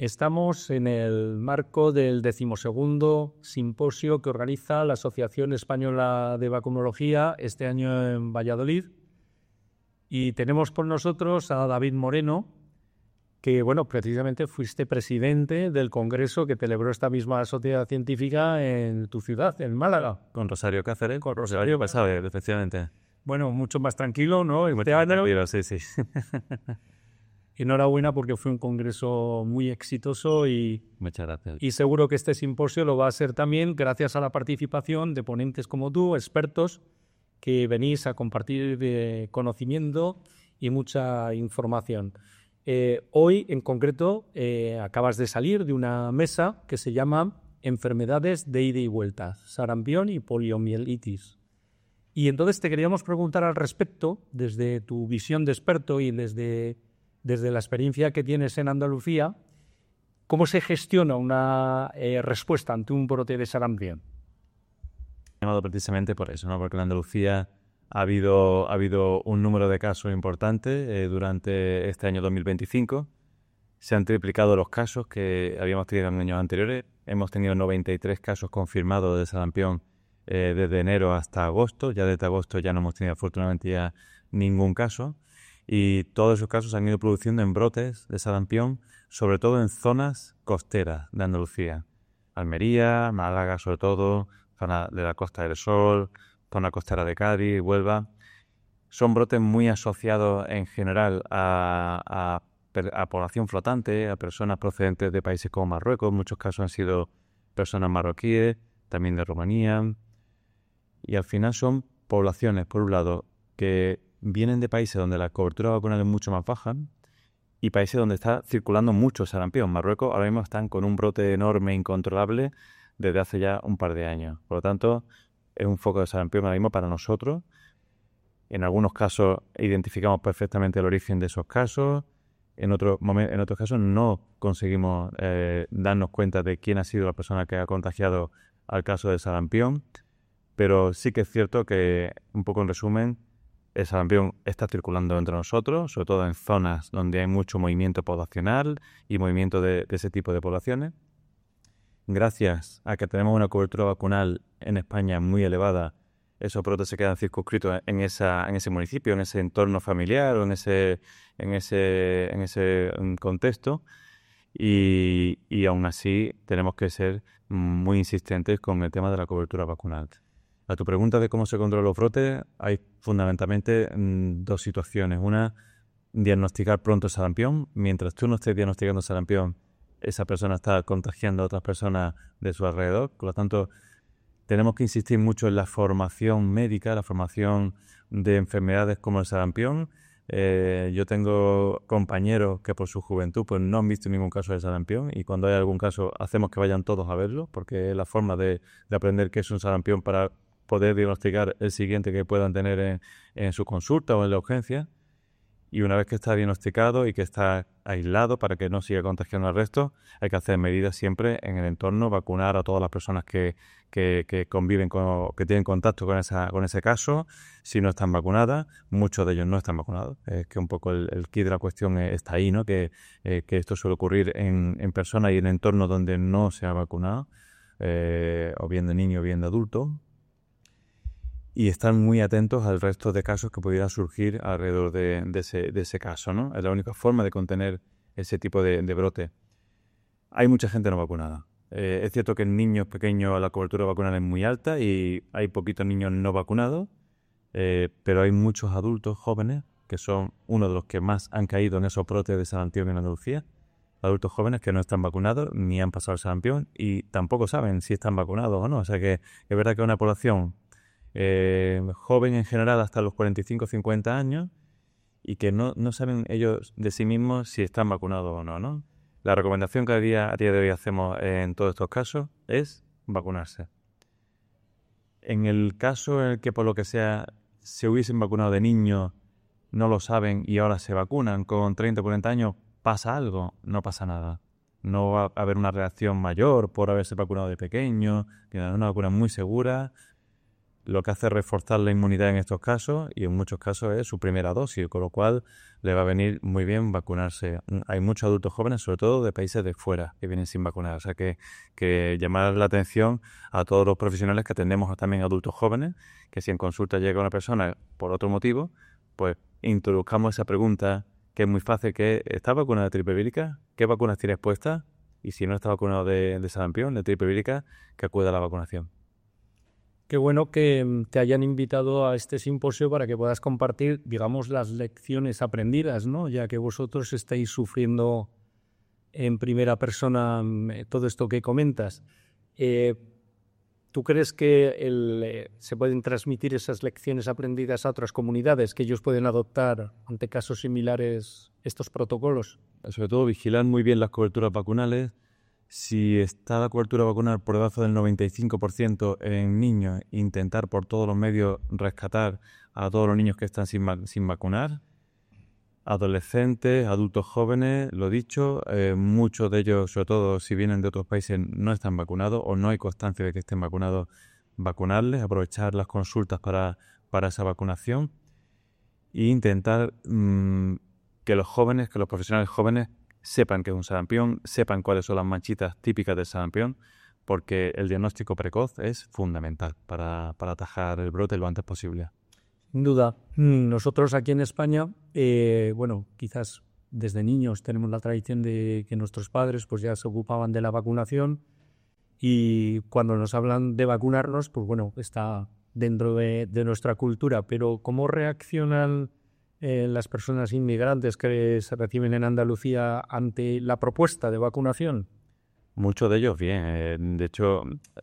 Estamos en el marco del 12º simposio que organiza la Asociación Española de Vacunología este año en Valladolid. Y tenemos con nosotros a David Moreno, que, bueno, precisamente fuiste presidente del congreso que celebró esta misma sociedad científica en tu ciudad, en Málaga. Con Rosario Cáceres. Con Rosario Basabe, efectivamente. Bueno, mucho más tranquilo, ¿no? Sí. Enhorabuena porque fue un congreso muy exitoso Muchas gracias. Y seguro que este simposio lo va a ser también gracias a la participación de ponentes como tú, expertos, que venís a compartir conocimiento y mucha información. Hoy, en concreto, acabas de salir de una mesa que se llama Enfermedades de ida y vuelta, sarampión y poliomielitis. Y entonces te queríamos preguntar al respecto, desde tu visión de experto y desde la experiencia que tienes en Andalucía, ¿cómo se gestiona una respuesta ante un brote de sarampión? Llamado precisamente por eso, ¿no? Porque en Andalucía ha habido un número de casos importante durante este año 2025. Se han triplicado los casos que habíamos tenido en años anteriores. Hemos tenido 93 casos confirmados de sarampión desde enero hasta agosto. Ya desde agosto ya no hemos tenido afortunadamente ya ningún caso. Y todos esos casos se han ido produciendo en brotes de sarampión, sobre todo en zonas costeras de Andalucía. Almería, Málaga sobre todo, zona de la Costa del Sol, zona costera de Cádiz, Huelva. Son brotes muy asociados en general a población flotante, a personas procedentes de países como Marruecos. En muchos casos han sido personas marroquíes, también de Rumanía. Y al final son poblaciones, por un lado, que vienen de países donde la cobertura vacunal es mucho más baja y países donde está circulando mucho sarampión. Marruecos ahora mismo están con un brote enorme, incontrolable, desde hace ya un par de años. Por lo tanto, es un foco de sarampión ahora mismo para nosotros. En algunos casos identificamos perfectamente el origen de esos casos. En otros casos no conseguimos darnos cuenta de quién ha sido la persona que ha contagiado al caso de sarampión. Pero sí que es cierto que, un poco en resumen, el sarampión está circulando entre nosotros, sobre todo en zonas donde hay mucho movimiento poblacional y movimiento de ese tipo de poblaciones. Gracias a que tenemos una cobertura vacunal en España muy elevada, esos brotes se quedan circunscritos en ese municipio, en ese entorno familiar o en ese contexto. Y aún así tenemos que ser muy insistentes con el tema de la cobertura vacunal. A tu pregunta de cómo se controlan los brotes, hay fundamentalmente dos situaciones. Una, diagnosticar pronto sarampión. Mientras tú no estés diagnosticando sarampión, esa persona está contagiando a otras personas de su alrededor. Por lo tanto, tenemos que insistir mucho en la formación médica, la formación de enfermedades como el sarampión. Yo tengo compañeros que por su juventud pues no han visto ningún caso de sarampión y cuando hay algún caso hacemos que vayan todos a verlo porque es la forma de aprender qué es un sarampión para poder diagnosticar el siguiente que puedan tener en su consulta o en la urgencia. Y una vez que está diagnosticado y que está aislado para que no siga contagiando al resto, hay que hacer medidas siempre en el entorno, vacunar a todas las personas que conviven que tienen contacto con ese caso. Si no están vacunadas, muchos de ellos no están vacunados. Es que un poco el quid de la cuestión está ahí, ¿no? Que esto suele ocurrir en personas y en entornos donde no se ha vacunado, o bien de niño o bien de adulto. Y estar muy atentos al resto de casos que pudieran surgir alrededor de ese caso, ¿no? Es la única forma de contener ese tipo de brote. Hay mucha gente no vacunada. Es cierto que en niños pequeños la cobertura vacunal es muy alta y hay poquitos niños no vacunados, pero hay muchos adultos jóvenes que son uno de los que más han caído en esos brotes de sarampión en Andalucía. Adultos jóvenes que no están vacunados ni han pasado el sarampión y tampoco saben si están vacunados o no. O sea que es verdad que es una población joven en general hasta los 45-50 años y que no saben ellos de sí mismos si están vacunados o no, ¿no? La recomendación que a día de hoy hacemos en todos estos casos es vacunarse. En el caso en el que por lo que sea se hubiesen vacunado de niños, no lo saben y ahora se vacunan con 30 o 40 años, ¿pasa algo? No pasa nada. No va a haber una reacción mayor por haberse vacunado de pequeño, que es una vacuna muy segura. lo que hace es reforzar la inmunidad en estos casos y en muchos casos es su primera dosis, con lo cual le va a venir muy bien vacunarse. Hay muchos adultos jóvenes, sobre todo de países de fuera, que vienen sin vacunar. O sea que llamar la atención a todos los profesionales que atendemos también adultos jóvenes, que si en consulta llega una persona por otro motivo, pues introduzcamos esa pregunta que es muy fácil, que ¿estás vacunado de triple vírica? ¿Qué vacunas tienes puestas? Y si no está vacunado de sarampión, de triple vírica, que acuda a la vacunación. Qué bueno que te hayan invitado a este simposio para que puedas compartir, digamos, las lecciones aprendidas, ¿no? Ya que vosotros estáis sufriendo en primera persona todo esto que comentas. ¿Tú crees que se pueden transmitir esas lecciones aprendidas a otras comunidades, que ellos pueden adoptar ante casos similares estos protocolos? Sobre todo, vigilar muy bien las coberturas vacunales. Si está la cobertura vacunal por debajo del 95% en niños, intentar por todos los medios rescatar a todos los niños que están sin vacunar. Adolescentes, adultos jóvenes, lo dicho, muchos de ellos, sobre todo si vienen de otros países, no están vacunados o no hay constancia de que estén vacunados, vacunarles, aprovechar las consultas para esa vacunación e intentar que los profesionales jóvenes sepan que es un sarampión, sepan cuáles son las manchitas típicas del sarampión, porque el diagnóstico precoz es fundamental para atajar el brote lo antes posible. Sin duda. Nosotros aquí en España, quizás desde niños tenemos la tradición de que nuestros padres pues ya se ocupaban de la vacunación y cuando nos hablan de vacunarnos, pues bueno, está dentro de nuestra cultura. Pero ¿cómo reaccionan las personas inmigrantes que se reciben en Andalucía ante la propuesta de vacunación? Muchos de ellos bien. De hecho,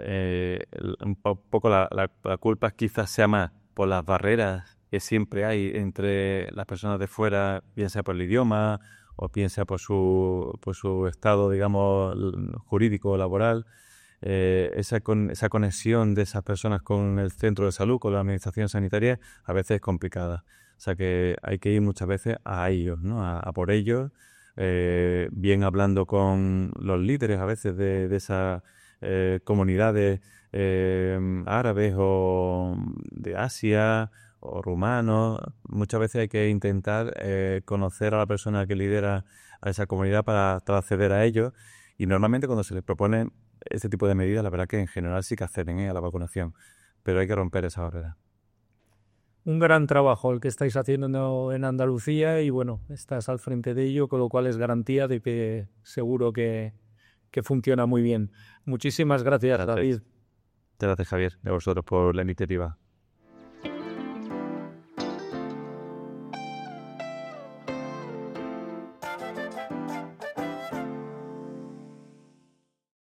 un poco la culpa quizás sea más por las barreras que siempre hay entre las personas de fuera, bien sea por el idioma o bien sea por su estado, digamos, jurídico o laboral. Esa conexión de esas personas con el centro de salud, con la administración sanitaria, a veces es complicada. O sea que hay que ir muchas veces a ellos, ¿no? A por ellos, bien hablando con los líderes a veces de esas comunidades árabes o de Asia o rumanos. Muchas veces hay que intentar conocer a la persona que lidera a esa comunidad para acceder a ellos, y normalmente cuando se les propone este tipo de medidas, la verdad que en general sí que acceden a la vacunación, pero hay que romper esa barrera. Un gran trabajo el que estáis haciendo en Andalucía y bueno, estás al frente de ello, con lo cual es garantía de que seguro que funciona muy bien. Muchísimas gracias, David. Muchas gracias, Javier, y a vosotros por la iniciativa.